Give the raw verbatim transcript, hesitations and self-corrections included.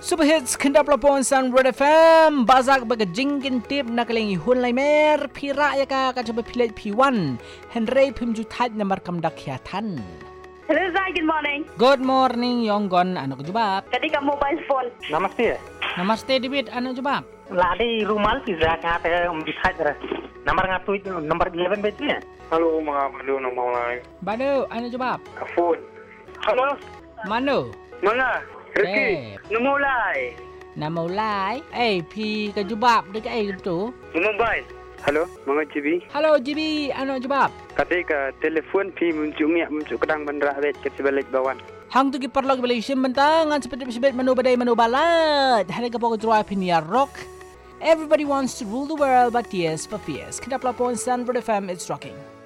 Super Hits Kendap Lapon San Red F M Bazak baga jingkin tip nakalingi hun lai mer Pira ya ka kacoba pilet P one Henry pimjutat namar kamdak hiatan. Hello Zai, good morning. Good morning Yonggon ano kejubab. Tadi ka mobile phone. Namaste. Namaste David ano kejubab. Ladi rumal pizza ka te um dikhaj ra. Number ngatu number eleven bej ni. Halo mga balo ng mga lain. Bado ano kejubab. Phone. Halo. Mano. Mana? Ricky. Eh. Namulay. Namulay. Eh pi kejubab dekat eh tu. Mumbai. Halo, mga G B. Hello G B ano kejubab. Ketika telefon pi muncul ngiak muncul kedang bandra bet ke sebalik bawan. Hang tu ki perlo ke Malaysia mentang ngan seperti sebet manu badai manu balat. Hari ka pokok drive pinia rock. Everybody wants to rule the world but tears for fears. Kendap Lapon San Red F M, it's rocking.